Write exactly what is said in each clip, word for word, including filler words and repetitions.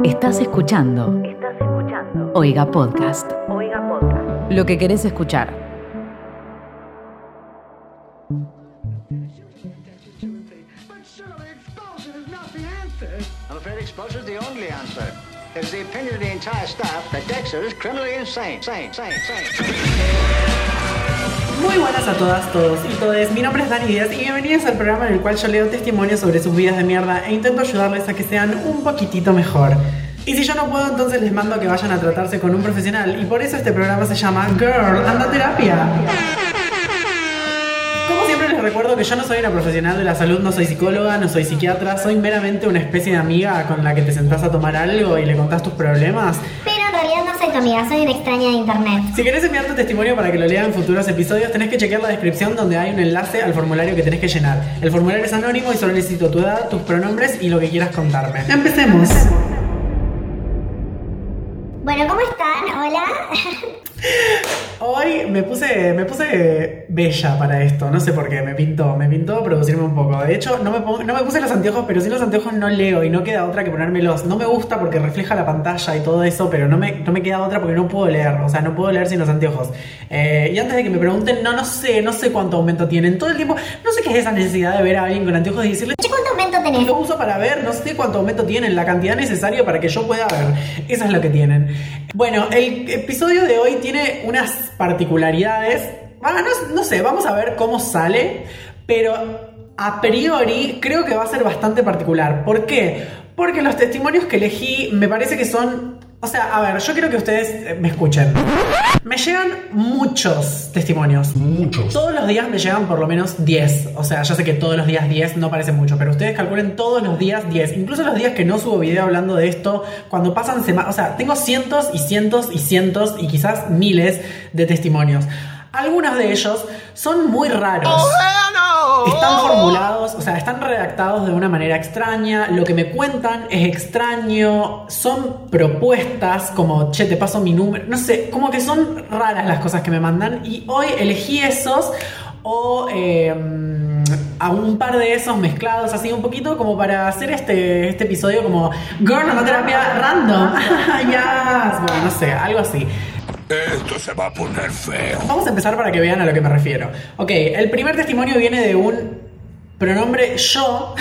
Estás escuchando. Estás escuchando. Oiga Podcast. Oiga Podcast. Lo que querés escuchar. I'm afraid exposure is the only answer. It's the opinion of the entire staff that Dexter is criminally insane. Sane, sane, sane. Muy buenas a todas, todos y todes. Mi nombre es Dani Díaz y bienvenidos al programa en el cual yo leo testimonios sobre sus vidas de mierda e intento ayudarles a que sean un poquitito mejor. Y si yo no puedo, entonces les mando a que vayan a tratarse con un profesional. Y por eso este programa se llama Girl, Anda a Terapia. Como siempre les recuerdo que yo no soy una profesional de la salud, no soy psicóloga, no soy psiquiatra, soy meramente una especie de amiga con la que te sentás a tomar algo y le contás tus problemas. Pero en realidad no soy tu amiga, soy una extraña de internet. Si querés enviar tu testimonio para que lo lea en futuros episodios, tenés que chequear la descripción donde hay un enlace al formulario que tenés que llenar. El formulario es anónimo y solo necesito tu edad, tus pronombres y lo que quieras contarme. ¡Empecemos! Bueno, ¿cómo están? Hola. Hoy me puse, me puse bella para esto, no sé por qué, me pintó, me pintó producirme un poco. De hecho, no me, pongo, no me puse los anteojos, pero sin los anteojos no leo y no queda otra que ponérmelos. No me gusta porque refleja la pantalla y todo eso, pero no me, no me queda otra porque no puedo leer, o sea, no puedo leer sin los anteojos. Eh, y antes de que me pregunten, no, no sé, no sé cuánto aumento tienen. Todo el tiempo, no sé qué es esa necesidad de ver a alguien con anteojos y decirle, Che, ¿cuánto aumento tenés? lo uso para ver, no sé cuánto aumento tienen, la cantidad necesaria para que yo pueda ver. Eso es lo que tienen. Bueno, el episodio de hoy tiene unas particularidades. Ah, no, no sé, vamos a ver cómo sale, pero a priori creo que va a ser bastante particular. ¿Por qué? Porque los testimonios que elegí me parece que son... O sea, a ver, yo quiero que ustedes me escuchen. Me llegan muchos testimonios. Muchos. Todos los días me llegan por lo menos diez. O sea, yo sé que todos los días diez no parece mucho, pero ustedes calculen todos los días diez. Incluso los días que no subo video hablando de esto, cuando pasan semanas... O sea, tengo cientos y cientos y cientos y quizás miles de testimonios. Algunos de ellos son muy raros. Están formulados, o sea, están redactados de una manera extraña. Lo que me cuentan es extraño. Son propuestas como, che, te paso mi número. No sé, como que son raras las cosas que me mandan. Y hoy elegí esos o eh, a un par de esos mezclados así un poquito como para hacer este, este episodio como Girl, Anda a Terapia random. Ya, yes. Bueno, no sé, algo así. Esto se va a poner feo. Vamos a empezar para que vean a lo que me refiero. Ok, el primer testimonio viene de un pronombre yo.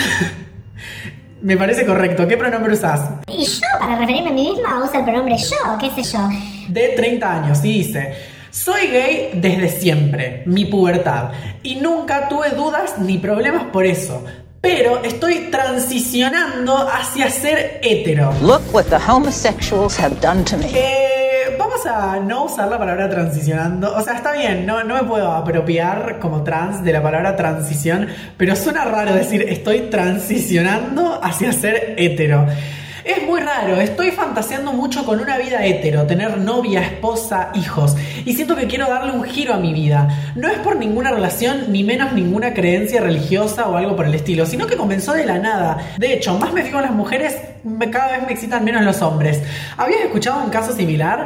Me parece correcto. ¿Qué pronombre usás? Y yo, para referirme a mí misma, uso el pronombre yo, qué sé yo. De treinta años, y dice: soy gay desde siempre, mi pubertad, y nunca tuve dudas ni problemas por eso. Pero estoy transicionando hacia ser hetero. Look what the homosexuals have done to me. Eh, vamos a no usar la palabra transicionando. O sea, está bien, no, no me puedo apropiar como trans de la palabra transición, pero suena raro decir estoy transicionando hacia ser hetero. Es muy raro, estoy fantaseando mucho con una vida hetero, tener novia, esposa, hijos, y siento que quiero darle un giro a mi vida. No es por ninguna relación, ni menos ninguna creencia religiosa o algo por el estilo, sino que comenzó de la nada. De hecho, más me fijo en las mujeres, cada vez me excitan menos los hombres. ¿Habías escuchado un caso similar?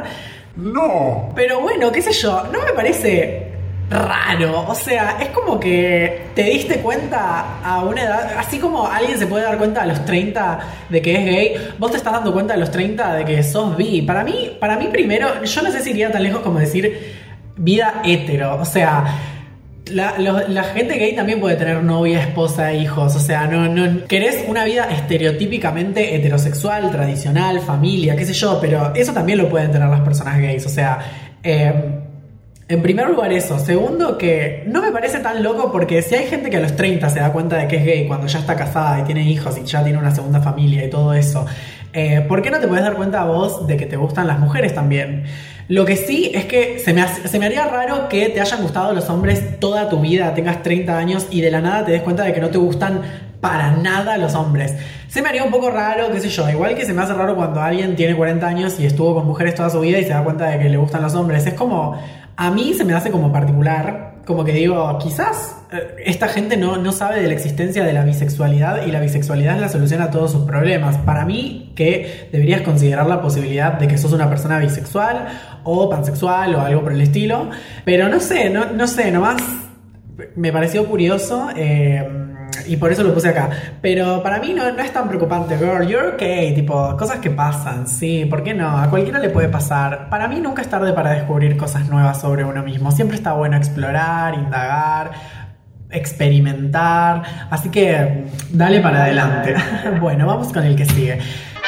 No. Pero bueno, qué sé yo, no me parece raro, o sea, es como que te diste cuenta a una edad, así como alguien se puede dar cuenta a los treinta de que es gay, vos te estás dando cuenta a los treinta de que sos bi. Para mí, para mí primero, yo no sé si iría tan lejos como decir vida hetero, o sea, la, lo, la gente gay también puede tener novia, esposa, hijos, o sea, no, no querés una vida estereotípicamente heterosexual, tradicional, familia, qué sé yo, pero eso también lo pueden tener las personas gays, o sea, eh, en primer lugar eso. Segundo, que no me parece tan loco porque si hay gente que a los treinta se da cuenta de que es gay cuando ya está casada y tiene hijos y ya tiene una segunda familia y todo eso, eh, ¿por qué no te puedes dar cuenta vos de que te gustan las mujeres también? Lo que sí es que se me, hace, se me haría raro que te hayan gustado los hombres toda tu vida, tengas treinta años y de la nada te des cuenta de que no te gustan para nada los hombres. Se me haría un poco raro, qué sé yo, igual que se me hace raro cuando alguien tiene cuarenta años y estuvo con mujeres toda su vida y se da cuenta de que le gustan los hombres. Es como... A mí se me hace como particular, como que digo, quizás eh, esta gente no, no sabe de la existencia de la bisexualidad y la bisexualidad es la solución a todos sus problemas. Para mí, que deberías considerar la posibilidad de que sos una persona bisexual o pansexual o algo por el estilo, pero no sé, no, no sé, nomás me pareció curioso. Eh, y por eso lo puse acá. Pero para mí no, no es tan preocupante, girl, you're okay, tipo, cosas que pasan, sí, ¿por qué no? A cualquiera le puede pasar. Para mí nunca es tarde para descubrir cosas nuevas sobre uno mismo. Siempre está bueno explorar, indagar, experimentar, así que dale para adelante. Bueno, vamos con el que sigue.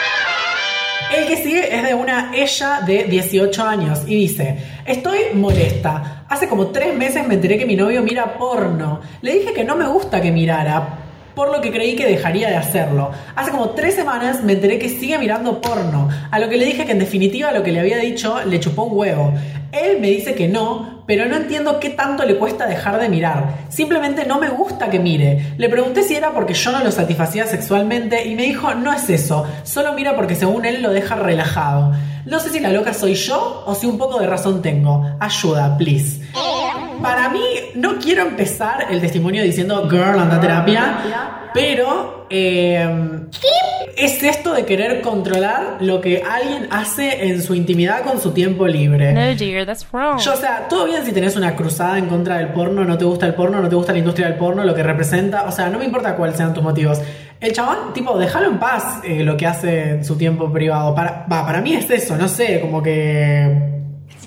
El que sigue es de una ella de dieciocho años y dice: estoy molesta. Hace como tres meses me enteré que mi novio mira porno. Le dije que no me gusta que mirara, por lo que creí que dejaría de hacerlo. Hace como tres semanas me enteré que sigue mirando porno, a lo que le dije que en definitiva lo que le había dicho le chupó un huevo. Él me dice que no, pero no entiendo qué tanto le cuesta dejar de mirar. Simplemente no me gusta que mire. Le pregunté si era porque yo no lo satisfacía sexualmente y me dijo: no es eso, solo mira porque según él lo deja relajado. No sé si la loca soy yo o si un poco de razón tengo. Ayuda, please. Para mí, no quiero empezar el testimonio diciendo girl, anda a terapia, pero eh, ¿qué es esto de querer controlar lo que alguien hace en su intimidad con su tiempo libre? No, dear, that's wrong. Yo, o sea, todo bien si tenés una cruzada en contra del porno, no te gusta el porno, no te gusta la industria del porno, lo que representa, o sea, no me importa cuáles sean tus motivos. El chabón, tipo, déjalo en paz eh, lo que hace en su tiempo privado. Para, va, para mí es eso, no sé, como que...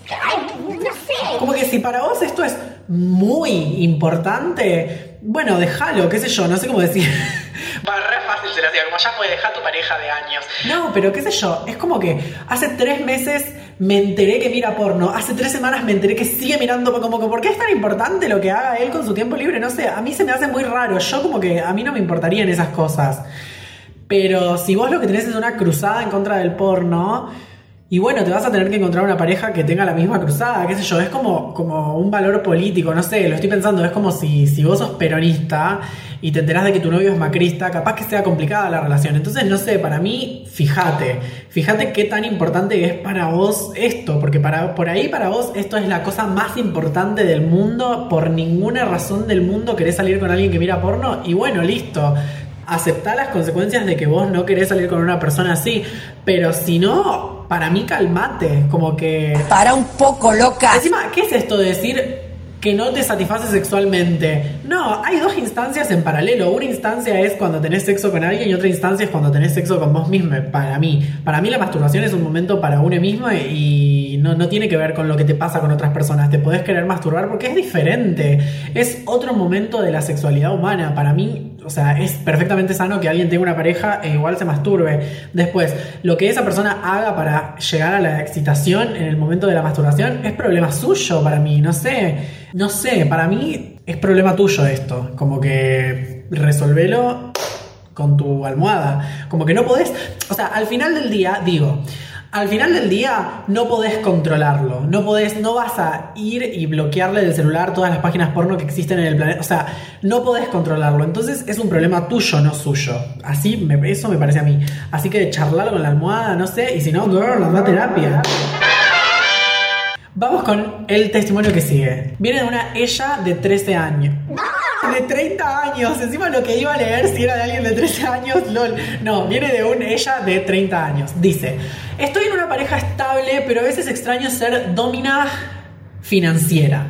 Como que si para vos esto es muy importante, bueno, déjalo, qué sé yo, no sé cómo decir. Va, re fácil se lo hacía, como ya puedes dejar a tu pareja de años. No, pero qué sé yo, es como que hace tres meses me enteré que mira porno, hace tres semanas me enteré que sigue mirando, como que ¿por qué es tan importante lo que haga él con su tiempo libre? No sé, a mí se me hace muy raro, yo como que a mí no me importarían esas cosas. Pero si vos lo que tenés es una cruzada en contra del porno... Y bueno, te vas a tener que encontrar una pareja que tenga la misma cruzada, qué sé yo, es como, como un valor político, no sé, lo estoy pensando, es como si, si vos sos peronista y te enterás de que tu novio es macrista, capaz que sea complicada la relación. Entonces, no sé, para mí, fíjate, fíjate qué tan importante es para vos esto, porque para, por ahí para vos esto es la cosa más importante del mundo, por ninguna razón del mundo querés salir con alguien que mira porno, y bueno, listo. Aceptá las consecuencias de que vos no querés salir con una persona así, pero si no, para mí calmate, como que... Para un poco, loca. Encima, ¿qué es esto de decir que no te satisface sexualmente? No, hay dos instancias en paralelo. Una instancia es cuando tenés sexo con alguien y otra instancia es cuando tenés sexo con vos mismo. Para mí, para mí la masturbación es un momento para uno mismo y no, no tiene que ver con lo que te pasa con otras personas. Te podés querer masturbar porque es diferente. Es otro momento de la sexualidad humana. Para mí, o sea, es perfectamente sano que alguien tenga una pareja e igual se masturbe. Después, lo que esa persona haga para llegar a la excitación en el momento de la masturbación es problema suyo para mí. No sé, no sé, para mí es problema tuyo esto. Como que resolvelo con tu almohada. Como que no podés, o sea, al final del día, digo... Al final del día no podés controlarlo, no podés, no vas a ir y bloquearle del celular todas las páginas porno que existen en el planeta, o sea, no podés controlarlo, entonces es un problema tuyo, no suyo, así, me, eso me parece a mí, así que charlarlo con la almohada, no sé, y si no, girl, anda a terapia. Vamos con el testimonio que sigue. Viene de una ella de trece años. De treinta años. Encima lo que iba a leer si era de alguien de trece años, lol. No, viene de un ella de treinta años. Dice: estoy en una pareja estable, pero a veces extraño ser domina financiera.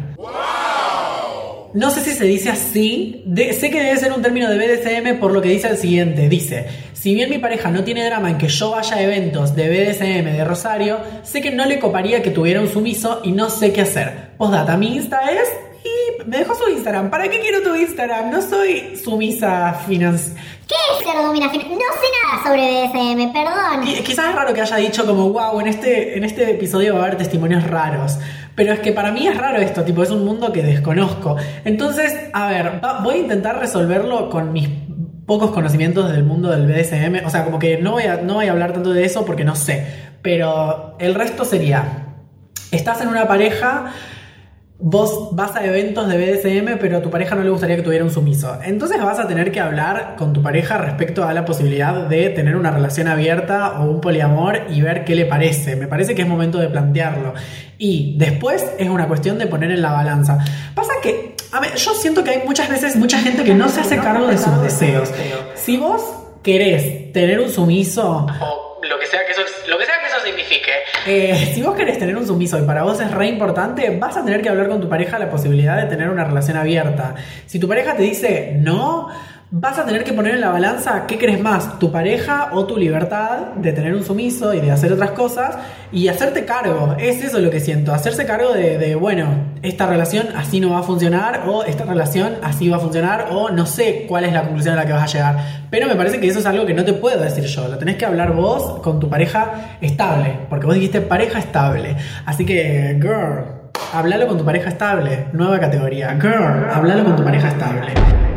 No sé si se dice así. De, sé que debe ser un término de B D S M por lo que dice el siguiente. Dice: si bien mi pareja no tiene drama en que yo vaya a eventos de B D S M de Rosario, sé que no le coparía que tuviera un sumiso y no sé qué hacer. Postdata, mi Insta es... Y me dejó su Instagram. ¿Para qué quiero tu Instagram? No soy sumisa financiera. ¿Qué es ser domina financiera? No sé nada sobre B D S M, perdón. Y, quizás es raro que haya dicho como, wow, en este, en este episodio va a haber testimonios raros. Pero es que para mí es raro esto, tipo, es un mundo que desconozco. Entonces, a ver, va, voy a intentar resolverlo con mis pocos conocimientos del mundo del B D S M. O sea, como que no voy a, no voy a hablar tanto de eso porque no sé. Pero el resto sería: estás en una pareja... Vos vas a eventos de B D S M, pero a tu pareja no le gustaría que tuviera un sumiso. Entonces vas a tener que hablar con tu pareja respecto a la posibilidad de tener una relación abierta o un poliamor y ver qué le parece. Me parece que es momento de plantearlo. Y después es una cuestión de poner en la balanza. Pasa que, a ver, yo siento que hay muchas veces mucha gente que no se hace cargo de sus deseos. Si vos querés tener un sumiso... Lo que sea que eso, lo que sea que eso signifique. Eh, si vos querés tener un sumiso y para vos es re importante, vas a tener que hablar con tu pareja la posibilidad de tener una relación abierta. Si tu pareja te dice no, vas a tener que poner en la balanza qué querés más, tu pareja o tu libertad de tener un sumiso y de hacer otras cosas y hacerte cargo. Es eso lo que siento, hacerse cargo de, de bueno, esta relación así no va a funcionar, o esta relación así va a funcionar, o no sé cuál es la conclusión a la que vas a llegar. Pero me parece que eso es algo que no te puedo decir yo, lo tenés que hablar vos con tu pareja estable, porque vos dijiste pareja estable. Así que, girl, hablalo con tu pareja estable, nueva categoría. Girl, hablalo con tu pareja estable.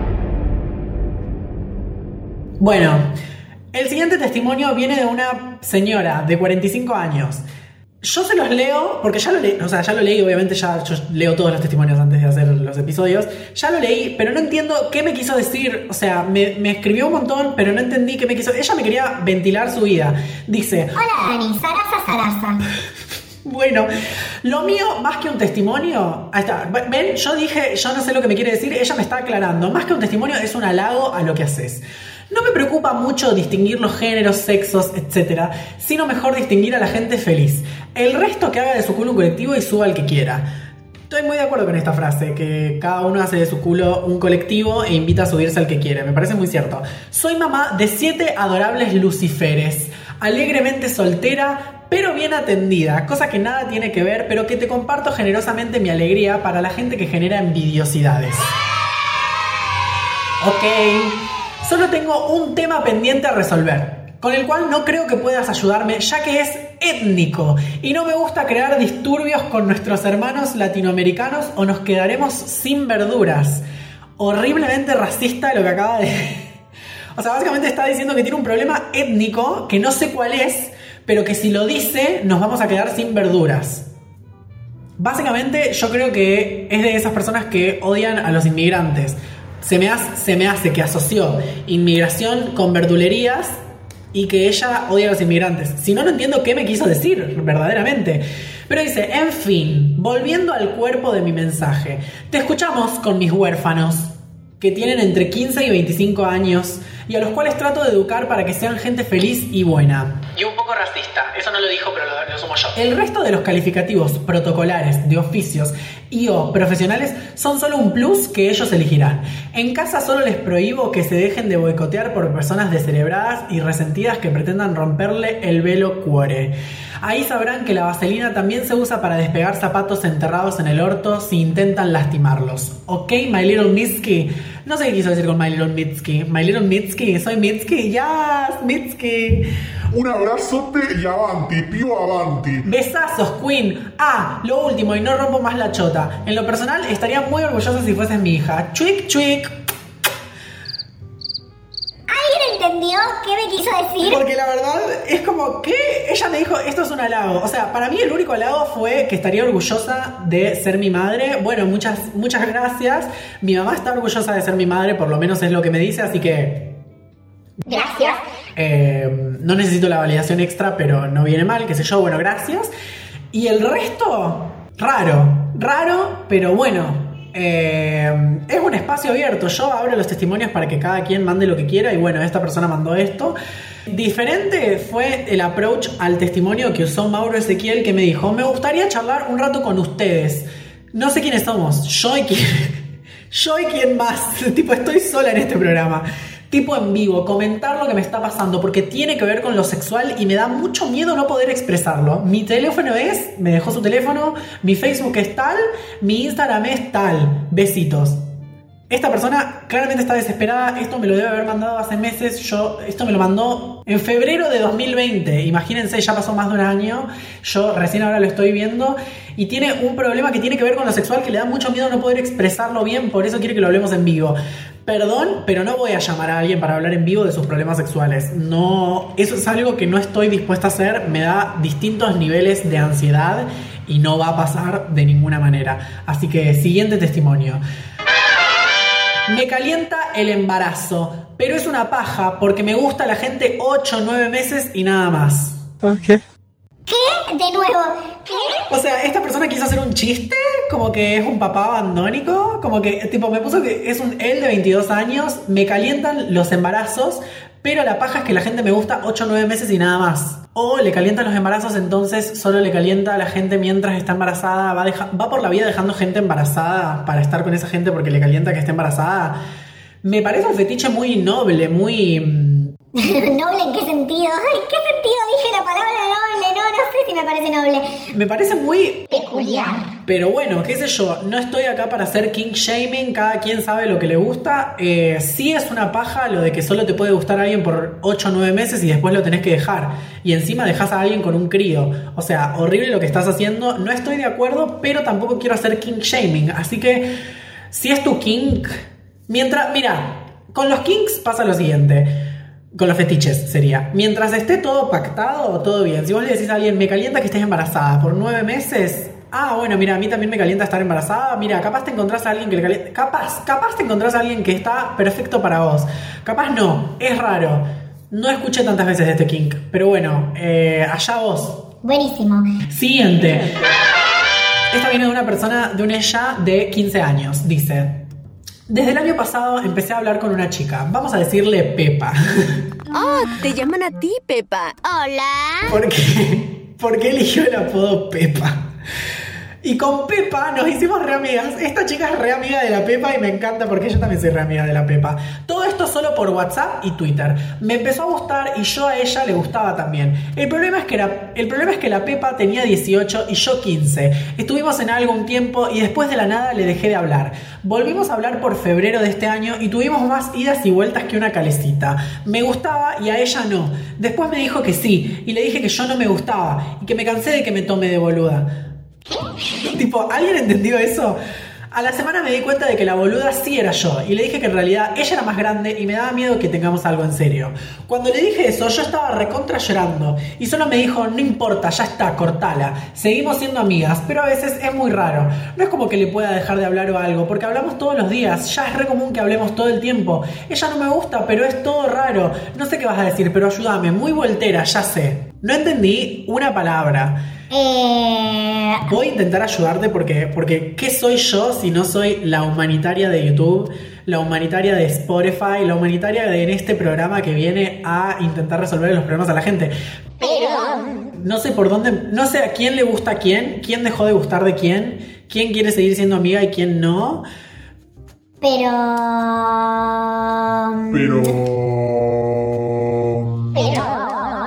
Bueno, el siguiente testimonio viene de una señora de cuarenta y cinco años. Yo se los leo, porque ya lo leí, o sea, ya lo leí, obviamente ya yo leo todos los testimonios antes de hacer los episodios. Ya lo leí, pero no entiendo qué me quiso decir. O sea, me, me escribió un montón, pero no entendí qué me quiso. Ella me quería ventilar su vida. Dice: hola Dani, Sarasa Sarasa. Bueno, lo mío, más que un testimonio, ahí está, ven, yo dije, yo no sé lo que me quiere decir, ella me está aclarando, más que un testimonio es un halago a lo que haces. No me preocupa mucho distinguir los géneros, sexos, etcétera, sino mejor distinguir a la gente feliz. El resto que haga de su culo un colectivo y suba al que quiera. Estoy muy de acuerdo con esta frase, que cada uno hace de su culo un colectivo e invita a subirse al que quiere, me parece muy cierto. Soy mamá de siete adorables luciferes, alegremente soltera, pero bien atendida, cosa que nada tiene que ver, pero que te comparto generosamente mi alegría para la gente que genera envidiosidades. Ok, solo tengo un tema pendiente a resolver, con el cual no creo que puedas ayudarme, ya que es étnico, y no me gusta crear disturbios con nuestros hermanos latinoamericanos o nos quedaremos sin verduras. Horriblemente racista lo que acaba de... O sea, básicamente está diciendo que tiene un problema étnico, que no sé cuál es, pero que si lo dice nos vamos a quedar sin verduras. Básicamente yo creo que es de esas personas que odian a los inmigrantes. Se me hace, se me hace que asoció inmigración con verdulerías y que ella odia a los inmigrantes. Si no, no entiendo qué me quiso decir verdaderamente. Pero dice, en fin, volviendo al cuerpo de mi mensaje. Te escuchamos con mis huérfanos, que tienen entre quince y veinticinco años, y a los cuales trato de educar para que sean gente feliz y buena. Y un poco racista, eso no lo dijo, pero lo, lo sumo yo. El resto de los calificativos protocolares, de oficios y o profesionales son solo un plus que ellos elegirán. En casa solo les prohíbo que se dejen de boicotear por personas descerebradas y resentidas que pretendan romperle el velo cuore. Ahí sabrán que la vaselina también se usa para despegar zapatos enterrados en el orto si intentan lastimarlos. ¿Ok, my little Mitski? No sé qué quiso decir con my little Mitski. My little Mitski, soy Mitski. Yes, Mitski. Un abrazote y avanti, pío avanti. Besazos, Queen. Ah, lo último, y no rompo más la chota. En lo personal, estaría muy orgullosa si fueses mi hija. Chuic, chuic. ¿Alguien entendió qué me quiso decir? Porque la verdad es como que ella me dijo, esto es un halago. O sea, para mí el único halago fue que estaría orgullosa de ser mi madre. Bueno, muchas, muchas gracias. Mi mamá está orgullosa de ser mi madre, por lo menos es lo que me dice, así que... Gracias. Eh, no necesito la validación extra, pero no viene mal, qué sé yo, bueno, gracias. Y el resto, raro, raro, pero bueno. Eh, es un espacio abierto. Yo abro los testimonios para que cada quien mande lo que quiera. Y bueno, esta persona mandó esto. Diferente fue el approach al testimonio que usó Mauro Ezequiel, que me dijo, me gustaría charlar un rato con ustedes. No sé quiénes somos. Yo y quién, yo y quién más. Tipo, estoy sola en este programa. Tipo en vivo, comentar lo que me está pasando, porque tiene que ver con lo sexual y me da mucho miedo no poder expresarlo. Mi teléfono es, me dejó su teléfono, mi Facebook es tal, mi Instagram es tal. Besitos. Esta persona claramente está desesperada. Esto me lo debe haber mandado hace meses. Yo, esto me lo mandó en febrero de dos mil veinte. Imagínense, ya pasó más de un año. Yo recién ahora lo estoy viendo. Y tiene un problema que tiene que ver con lo sexual, que le da mucho miedo no poder expresarlo bien. Por eso quiere que lo hablemos en vivo. Perdón, pero no voy a llamar a alguien para hablar en vivo de sus problemas sexuales. No, eso es algo que no estoy dispuesta a hacer. Me da distintos niveles de ansiedad y no va a pasar de ninguna manera. Así que, siguiente testimonio. Me calienta el embarazo, pero es una paja porque me gusta la gente ocho o nueve meses y nada más. ¿Qué? De nuevo, ¿qué? O sea, esta persona quiso hacer un chiste, como que es un papá abandónico, como que, tipo, me puso que es un él de veintidós años, me calientan los embarazos, pero la paja es que la gente me gusta ocho o nueve meses y nada más. O le calientan los embarazos, entonces solo le calienta a la gente mientras está embarazada, va, deja, va por la vida dejando gente embarazada para estar con esa gente porque le calienta que esté embarazada. Me parece un fetiche muy noble, muy... ¿Noble en qué sentido? Ay, ¿qué sentido dije la palabra noble? No, no sé si me parece noble. Me parece muy... peculiar. Pero bueno, qué sé yo, no estoy acá para hacer king shaming, cada quien sabe lo que le gusta. Eh, sí es una paja lo de que solo te puede gustar a alguien por ocho o nueve meses y después lo tenés que dejar. Y encima dejás a alguien con un crío. O sea, horrible lo que estás haciendo, no estoy de acuerdo, pero tampoco quiero hacer king shaming. Así que, si es tu kink, mientras... Mira, con los kinks pasa lo siguiente. Con los fetiches sería. Mientras esté todo pactado, todo bien. Si vos le decís a alguien, me calienta que estés embarazada por nueve meses... Ah, bueno, mira, a mí también me calienta estar embarazada. Mira, capaz te encontrás a alguien que le calienta... Capaz, capaz te encontrás a alguien que está perfecto para vos. Capaz no, es raro. No escuché tantas veces de este kink. Pero bueno, eh, allá vos. Buenísimo. Siguiente. Esta viene de una persona, de una ella de quince años. Dice... Desde el año pasado empecé a hablar con una chica. Vamos a decirle Pepa. Oh, te llaman a ti, Pepa. Hola. ¿Por qué? ¿Por qué eligió el apodo Pepa? Y con Pepa nos hicimos re amigas. Esta chica es re amiga de la Pepa y me encanta porque yo también soy re amiga de la Pepa. Todo esto solo por WhatsApp y Twitter. Me empezó a gustar y yo a ella le gustaba también. El problema es que la, el problema es que la Pepa tenía dieciocho y yo quince. Estuvimos en algo un tiempo y después de la nada le dejé de hablar. Volvimos a hablar por febrero de este año y tuvimos más idas y vueltas que una calecita. Me gustaba y a ella no. Después me dijo que sí y le dije que yo no me gustaba y que me cansé de que me tome de boluda. Tipo, ¿alguien entendió eso? A la semana me di cuenta de que la boluda sí era yo y le dije que en realidad ella era más grande y me daba miedo que tengamos algo en serio. Cuando le dije eso, yo estaba recontra llorando y solo me dijo, no importa, ya está, cortala. Seguimos siendo amigas, pero a veces es muy raro. No es como que le pueda dejar de hablar o algo, porque hablamos todos los días, ya es re común que hablemos todo el tiempo. Ella no me gusta, pero es todo raro. No sé qué vas a decir, pero ayúdame, muy voltera, ya sé. No entendí una palabra. Eh... Voy a intentar ayudarte porque, porque ¿qué soy yo si no soy la humanitaria de YouTube, la humanitaria de Spotify, la humanitaria de en este programa que viene a intentar resolver los problemas a la gente? Pero... No sé por dónde, no sé a quién le gusta a quién, quién dejó de gustar de quién, quién quiere seguir siendo amiga y quién no. Pero... Pero... Pero...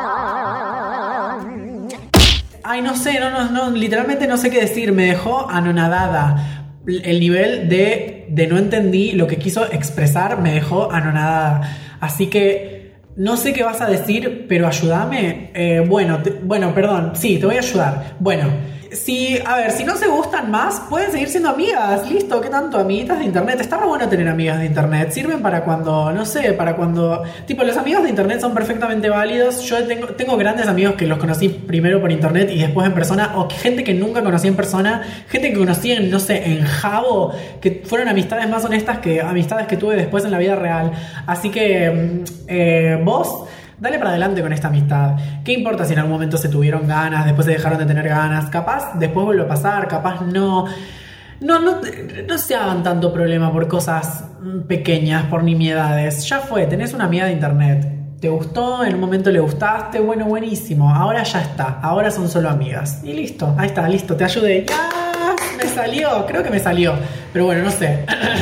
Ay, no sé, no, no, no, literalmente no sé qué decir. Me dejó anonadada. El nivel de, de no entendí lo que quiso expresar me dejó anonadada. Así que no sé qué vas a decir, pero ayúdame. Eh, bueno, te, bueno, perdón, sí, te voy a ayudar. Bueno, si, a ver, si no se gustan más, pueden seguir siendo amigas. Listo, ¿qué tanto? Amiguitas de internet. Está re bueno tener amigas de internet. Sirven para cuando, no sé, para cuando... Tipo, los amigos de internet son perfectamente válidos. Yo tengo, tengo grandes amigos que los conocí primero por internet y después en persona. O gente que nunca conocí en persona. Gente que conocí en, no sé, en Jabo. Que fueron amistades más honestas que amistades que tuve después en la vida real. Así que, eh, vos... Dale para adelante con esta amistad. ¿Qué importa si en algún momento se tuvieron ganas, después se dejaron de tener ganas? Capaz después vuelve a pasar, capaz no. No, no, no se hagan tanto problema por cosas pequeñas, por nimiedades. Ya fue, tenés una amiga de internet. ¿Te gustó? En un momento le gustaste. Bueno, buenísimo. Ahora ya está. Ahora son solo amigas. Y listo. Ahí está, listo. Te ayudé. ¡Ya! Me salió. Creo que me salió. Pero bueno, no sé.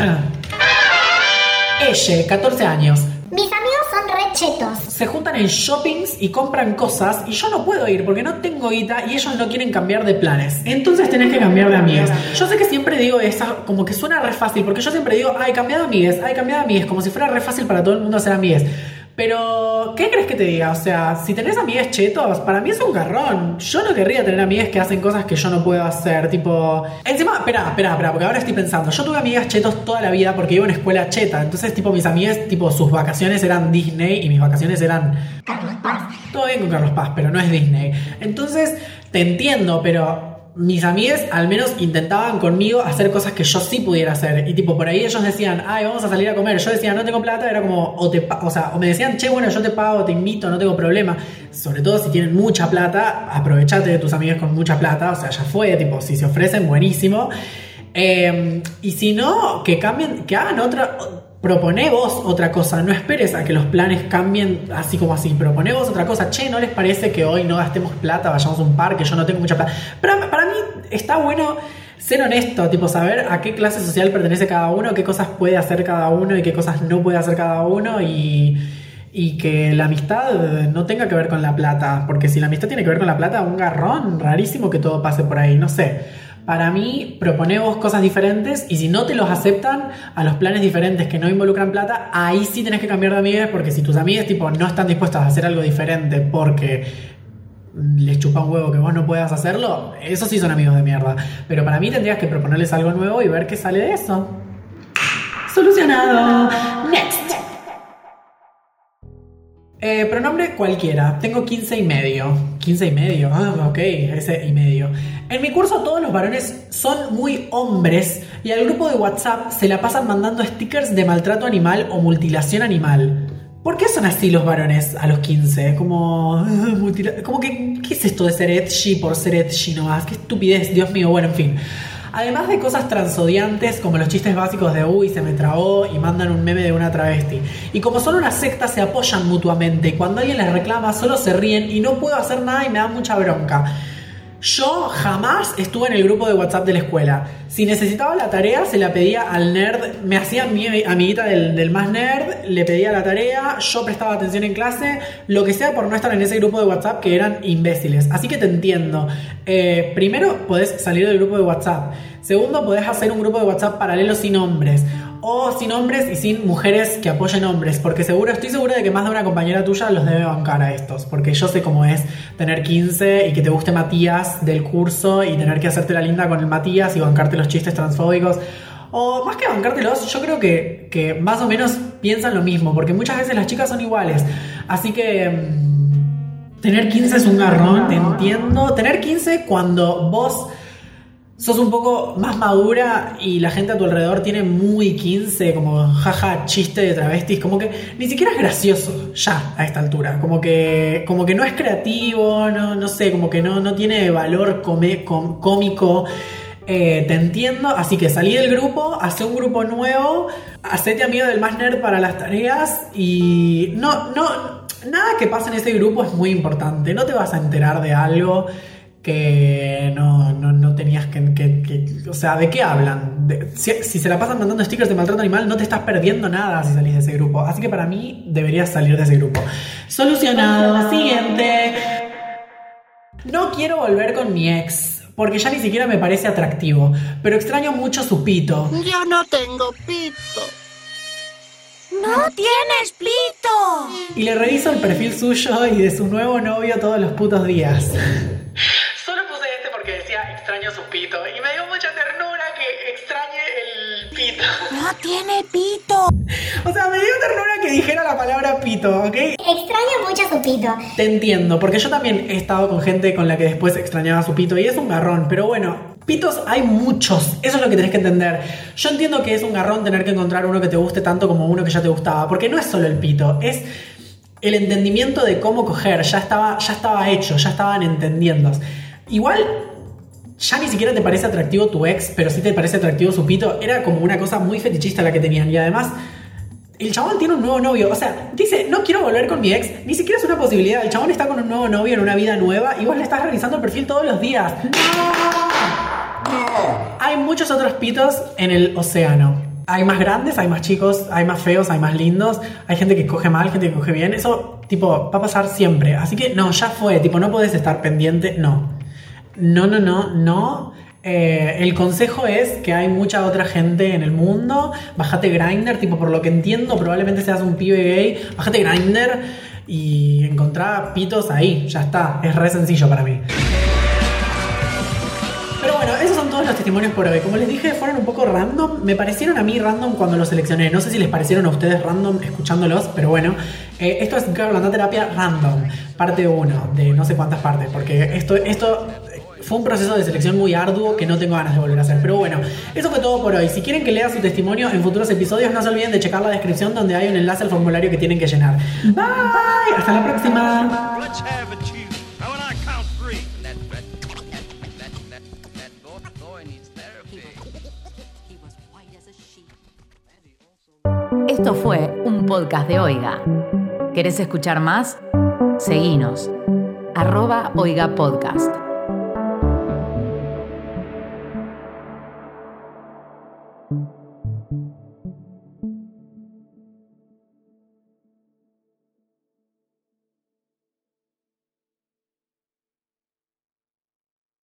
Ella, catorce años. Mis amigos son re chetos. Se juntan en shoppings y compran cosas y yo no puedo ir porque no tengo guita y ellos no quieren cambiar de planes. Entonces tenés que cambiar de amigas. Yo sé que siempre digo esa, como que suena re fácil, porque yo siempre digo, ay, cambiá de amigues, ay, cambiá de amigues, como si fuera re fácil para todo el mundo hacer amigues. Pero, ¿qué crees que te diga? O sea, si tenés amigues chetos, para mí es un garrón. Yo no querría tener amigues que hacen cosas que yo no puedo hacer, tipo... Encima, espera, espera, espera, porque ahora estoy pensando. Yo tuve amigas chetos toda la vida porque iba a una escuela cheta. Entonces, tipo, mis amigas, tipo, sus vacaciones eran Disney y mis vacaciones eran... Carlos Paz. Todo bien con Carlos Paz, pero no es Disney. Entonces, te entiendo, pero... Mis amigues al menos intentaban conmigo hacer cosas que yo sí pudiera hacer. Y tipo, por ahí ellos decían, ay, vamos a salir a comer. Yo decía, no tengo plata. Era como, o, te o sea, o me decían, che, bueno, yo te pago, te invito, no tengo problema. Sobre todo si tienen mucha plata, aprovechate de tus amigues con mucha plata. O sea, ya fue, tipo, si se ofrecen, buenísimo. Eh, y si no, que cambien, que hagan otra... Proponé vos otra cosa, no esperes a que los planes cambien así como así. Proponé vos otra cosa. Che, ¿no les parece que hoy no gastemos plata, vayamos a un parque? Yo no tengo mucha plata. Pero para mí está bueno ser honesto, tipo saber a qué clase social pertenece cada uno, qué cosas puede hacer cada uno y qué cosas no puede hacer cada uno, y, y que la amistad no tenga que ver con la plata, porque si la amistad tiene que ver con la plata, un garrón, rarísimo que todo pase por ahí, no sé. Para mí, proponé vos cosas diferentes, y si no te los aceptan a los planes diferentes que no involucran plata, ahí sí tenés que cambiar de amigas, porque si tus amigas tipo no están dispuestas a hacer algo diferente porque les chupa un huevo que vos no puedas hacerlo, esos sí son amigos de mierda. Pero para mí tendrías que proponerles algo nuevo y ver qué sale de eso. Solucionado. Next. Eh, pronombre cualquiera. Tengo quince y medio. quince y medio. Ah, ok. Ese y medio. En mi curso todos los varones son muy hombres y al grupo de WhatsApp se la pasan mandando stickers de maltrato animal o mutilación animal. ¿Por qué son así los varones a los quince? Como... Mutila- como que... ¿Qué es esto de ser edgy por ser edgy nomás? Qué estupidez, Dios mío. Bueno, en fin. Además de cosas transodiantes como los chistes básicos de uy, se me trabó y mandan un meme de una travesti. Y como son una secta se apoyan mutuamente y cuando alguien les reclama solo se ríen y no puedo hacer nada y me da mucha bronca. Yo jamás estuve en el grupo de WhatsApp de la escuela. Si necesitaba la tarea, se la pedía al nerd. Me hacía mi amiguita del, del más nerd, le pedía la tarea, yo prestaba atención en clase, lo que sea por no estar en ese grupo de WhatsApp que eran imbéciles. Así que te entiendo. Eh, primero, podés salir del grupo de WhatsApp. Segundo, podés hacer un grupo de WhatsApp paralelo sin hombres. O sin hombres y sin mujeres que apoyen hombres, porque seguro, estoy segura de que más de una compañera tuya los debe bancar a estos, porque yo sé cómo es tener quince y que te guste Matías del curso y tener que hacerte la linda con el Matías y bancarte los chistes transfóbicos. O más que bancártelos, yo creo que, que más o menos piensan lo mismo, porque muchas veces las chicas son iguales. Así que mmm, tener quince es un garrón, te entiendo. Tener quince cuando vos sos un poco más madura y la gente a tu alrededor tiene muy quince, como jaja, chiste de travestis, como que ni siquiera es gracioso ya a esta altura, como que, como que no es creativo, no, no sé, como que no, no tiene valor come, com, cómico. Eh, te entiendo, así que salí del grupo, hacé un grupo nuevo, hacete amigo del más nerd para las tareas y no, no, nada que pase en ese grupo es muy importante, no te vas a enterar de algo que no, no, no tenías que, que, que... O sea, ¿de qué hablan? De, si, si se la pasan mandando stickers de maltrato animal, no te estás perdiendo nada si salís de ese grupo. Así que para mí, deberías salir de ese grupo. Solucionado. Siguiente. No quiero volver con mi ex, porque ya ni siquiera me parece atractivo, pero extraño mucho su pito. Yo no tengo pito. ¡No tienes pito! Y le reviso el perfil suyo y de su nuevo novio todos los putos días. Solo puse este porque decía extraño su pito y me dio mucha ternura que extrañe el pito. ¡No tiene pito! O sea, me dio ternura que dijera la palabra pito, ¿ok? Extraño mucho su pito. Te entiendo, porque yo también he estado con gente con la que después extrañaba su pito y es un garrón, pero bueno, pitos hay muchos, eso es lo que tenés que entender. Yo entiendo que es un garrón tener que encontrar uno que te guste tanto como uno que ya te gustaba, porque no es solo el pito, es el entendimiento de cómo coger, ya estaba, ya estaba hecho, ya estaban entendiendo. Igual, ya ni siquiera te parece atractivo tu ex, pero sí te parece atractivo su pito, era como una cosa muy fetichista la que tenían y además... El chabón tiene un nuevo novio, o sea, dice, no quiero volver con mi ex, ni siquiera es una posibilidad, el chabón está con un nuevo novio en una vida nueva y vos le estás revisando el perfil todos los días. ¡No! Hay muchos otros pitos en el océano. Hay más grandes, hay más chicos, hay más feos, hay más lindos, hay gente que coge mal, gente que coge bien, eso, tipo, va a pasar siempre. Así que, no, ya fue, tipo, no podés estar pendiente, no. No, no, no, no. Eh, el consejo es que hay mucha otra gente en el mundo. Bájate Grindr, tipo, por lo que entiendo, probablemente seas un pibe gay. Bájate Grindr y encontrá pitos ahí. Ya está, es re sencillo para mí. Pero bueno, esos son todos los testimonios por hoy. Como les dije, fueron un poco random. Me parecieron a mí random cuando los seleccioné. No sé si les parecieron a ustedes random escuchándolos, pero bueno. Eh, esto es Girl Anda Terapia Random, parte uno de no sé cuántas partes, porque esto... esto fue un proceso de selección muy arduo que no tengo ganas de volver a hacer. Pero bueno, eso fue todo por hoy. Si quieren que lea su testimonio en futuros episodios, no se olviden de checar la descripción donde hay un enlace al formulario que tienen que llenar. Bye, hasta la próxima. Esto fue un podcast de Oiga. ¿Querés escuchar más? Seguinos. Arroba Oiga Podcast.